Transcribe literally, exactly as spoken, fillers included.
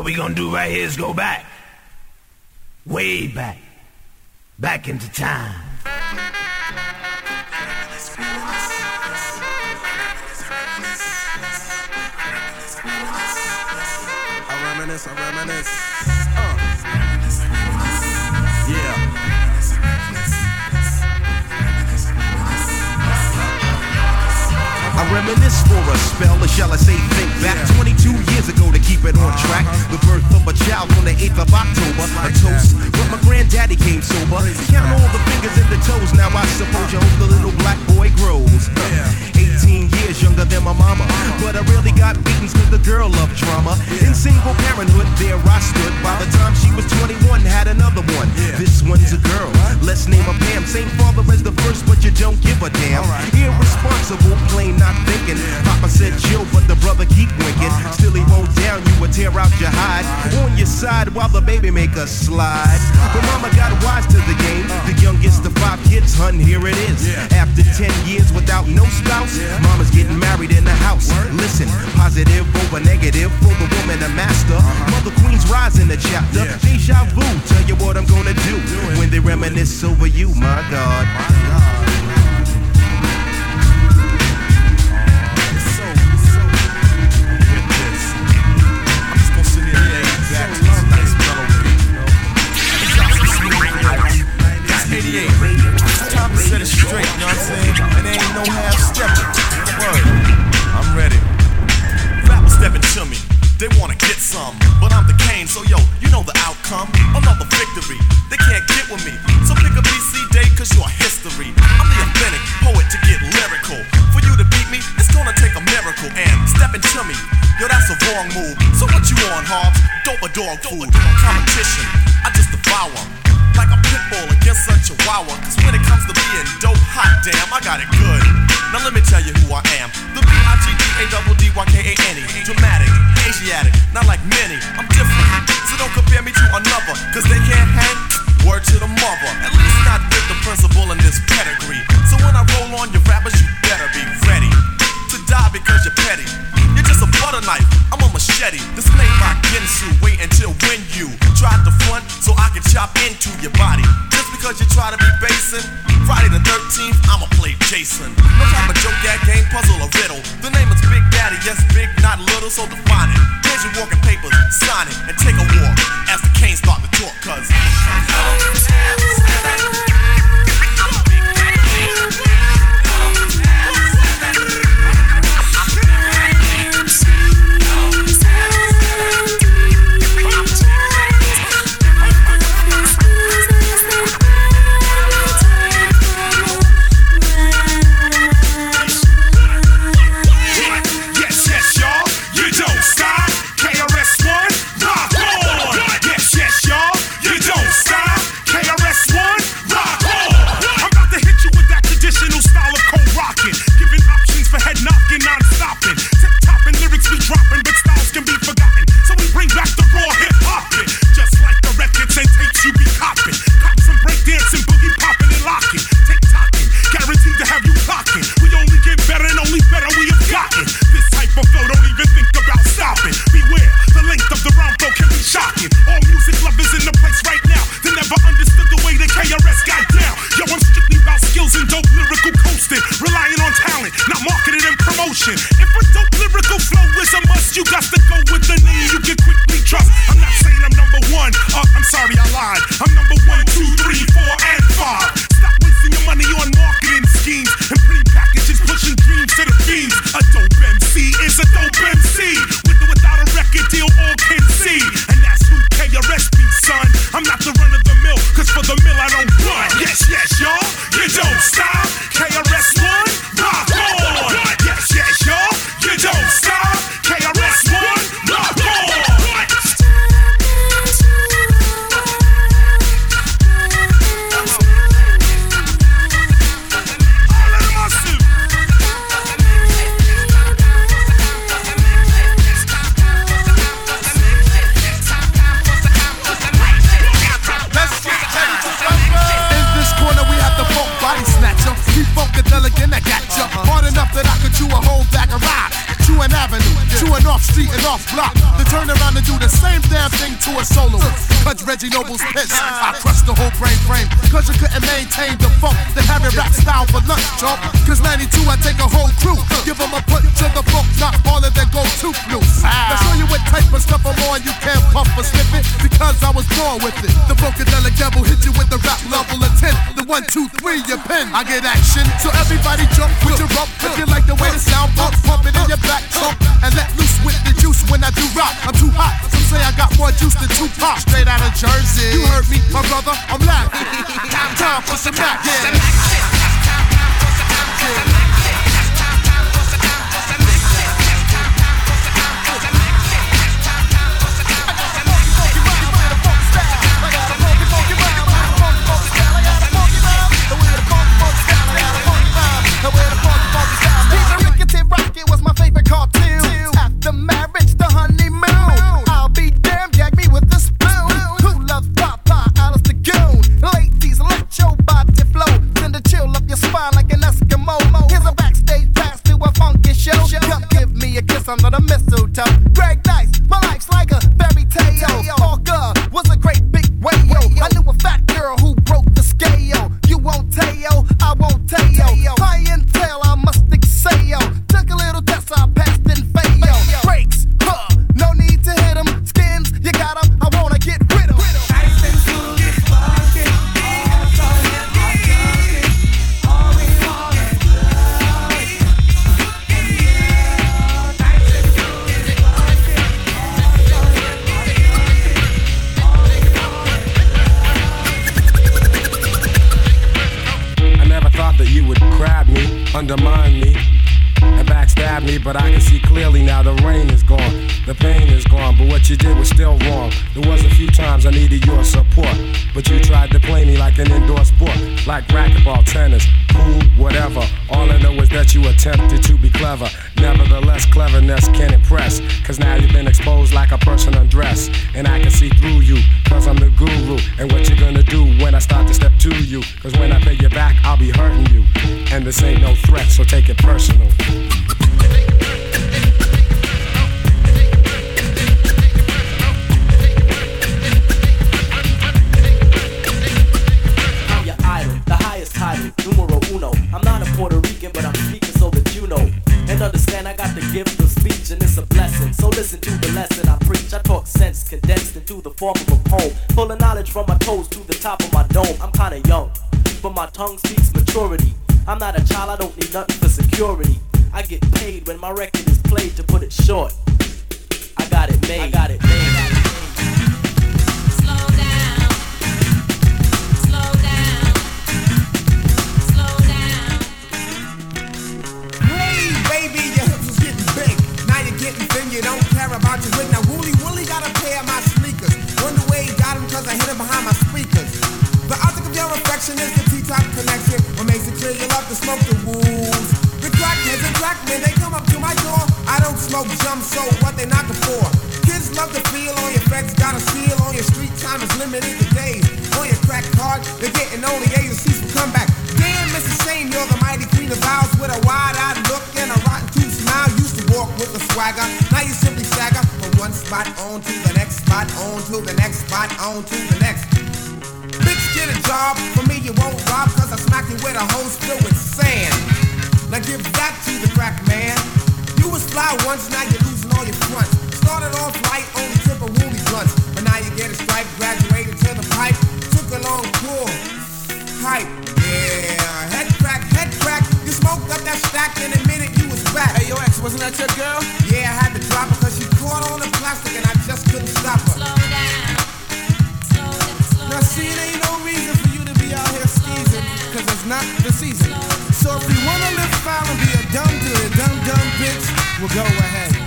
what we gonna do right here is go back. Way back. Back into time. I reminisce, I reminisce. Uh. Yeah. I reminisce for a spell, or shall I say think back twenty-two years ago to keep it on track. The birth of a child on the eighth of October. A toast, but my granddaddy came sober. Count all the fingers and the toes, now I suppose you hope the little black boy grows. eighteen years younger than my mama, but I really got beatings cause the girl loved drama. In single parenthood, there I stood. By the time she was twenty-one, had another one. This one's a girl, let's name her Pam. Same father as the first, but you don't give a damn. Irresponsible, plain not thinking. Papa said chill, but the brother keep winking. Still he won't down you or tear out your hide. On your side while the baby make a slide. But mama got wise to the game. The youngest of five kids, hun, here it is. After ten years without no spouse, mama's getting married in the house. Listen, positive over negative for the woman a master. Mother Queen's rise in the chapter. Deja vu, tell you what I'm gonna do when they reminisce over you, my God. eighty-eight. It's time to set it straight, you know what I'm saying? And there ain't no half stepping. Word. I'm ready. Rappers stepping to me. They wanna get some, but I'm the Kane, so yo, you know the outcome. Another victory. They can't get with me. So pick a B C day, cause you're history. I'm the authentic poet to get lyrical. For you to beat me, it's gonna take a miracle. And stepping to me, yo, that's a wrong move. So what you on, Hobbs? Dope a dog food. Competition, I just devour. Like a pit bull against a chihuahua. Cause when it comes to being dope, hot damn, I got it good. Now let me tell you who I am. The B I G D A D D Y K A N E. Dramatic, Asiatic, not like many. I'm different, so don't compare me to another. Cause they can't hang, word to the mother. At least not with the principal in this pedigree. So when I roll on your rappers, you better be ready to die because you're petty. You're just a butter knife, I'm a machete. This ain't my Ginsu, wait until when you try to front so I can chop into your body. Just because you try to be basing, Friday the thirteenth, I'ma play Jason. No type of joke, that game, puzzle, or riddle. The name is Big Daddy, yes, big, not little, so define it. Here's your walking papers, sign it, and take a walk as the Canes start to talk, cause Street and off block to turn around and do the same thing damn thing to a solo. Cause Reggie Noble's pissed. I crushed the whole brain frame. Cause you couldn't maintain the funk. They have it rap style for lunch, chump. Cause ninety-two, I take a whole crew. Give them a punch to the book, not all of their go-to blues. I'll show you what type of stuff I'm on. You can't puff or slip it because I was born with it. The Funkadelic Devil hit you with the rap level of ten. The one, two, three, your pen. I get action, so everybody jump with your rump. If you like the way the sound pump, pump it in your back trunk. And let loose with the juice when I do rock. I'm too hot, some say I got more juice than Tupac. Straight out of Jersey. You heard me, my brother, I'm live. Time for some Mac, yeah. Under the mistletoe, Greg Nice, my life's like a fairy tale. Parker was a great big whale. I knew a fat girl who broke the scale. You won't tell, I won't tell. Clientele, I must excel. Took a little test, I passed and failed. Breaks, huh? No need to hit 'em. Skins, you got 'em. I wanna get rid of 'em. Nice and smooth, it's fucking. All so hip, all fucking. All we wanna do. That you would grab me, undermine me, and backstab me, but I can see clearly now the rain is gone, the pain is gone, but what you did was still wrong. There was a few times I needed your support, but you tried to play me like an indoor sport, like racquetball, tennis, pool, whatever. All I know is that you attempted to be clever. Nevertheless, cleverness can't impress, cause now you've been exposed like a person undressed, and I can see through you, cause I'm the guru. And what you gonna do when I start to step to you? Cause when I pay you back, I'll be hurting you, and this ain't no threat, so take it personal. I'm your idol, the highest title, numero uno. I'm not a Puerto Rican, but I'm speaking so that you know. And understand I got the gift of speech, and it's a blessing. So listen to the lesson I preach. I talk sense condensed into the form of a poem, full of knowledge from my toes to the top of my dome. I'm kinda young, but my tongue speaks maturity. I'm not a child, I don't need nothing for security. I get paid when my record is played, to put it short. I got it made, I got it made. Slow down, slow down, slow down. Hey baby, your hips was getting big. Now you're getting thin, you don't care about your wig. Now Wooly Wooly got a pair of my sneakers. Wonder where he got them, cause I hit him behind my speakers. The object of your affection is the T-top connection. What makes it clear you love to smoke the wolves. The crackheads and crackmen, they come up to my door. I don't smoke jump, so what they knocking for? Kids love to feel on your feds, got a seal on your street time is limited to days. On your crack card, they're getting only agencies for comeback. Damn, Missus Shane, you're the mighty queen of vows with a wide-eyed look and a rotten tooth smile. Used to walk with a swagger, now you simply stagger from one spot on to the next spot, on to the next spot, on to the next. Bitch, get a job, for me you won't rob, cause I smack you with a hose filled with sand. Now give that to the crack man. You was fly once, now you're losing all your fronts. Started off light, only tip of woolly blunts, but now you get a stripe, graduated to the pipe. Took a long pull, pipe, yeah. Head crack, head crack, you smoked up that stack in a minute you was back. Hey, yo, X, wasn't that your girl? Yeah, I had to drop her cause she caught on the plastic and I just couldn't stop her. Slow down, slow down, slow down. Now see, it ain't no reason for you to be out here skeezing, cause it's not the season. So if you wanna live foul and be a dumb to a dumb dumb bitch, well go ahead.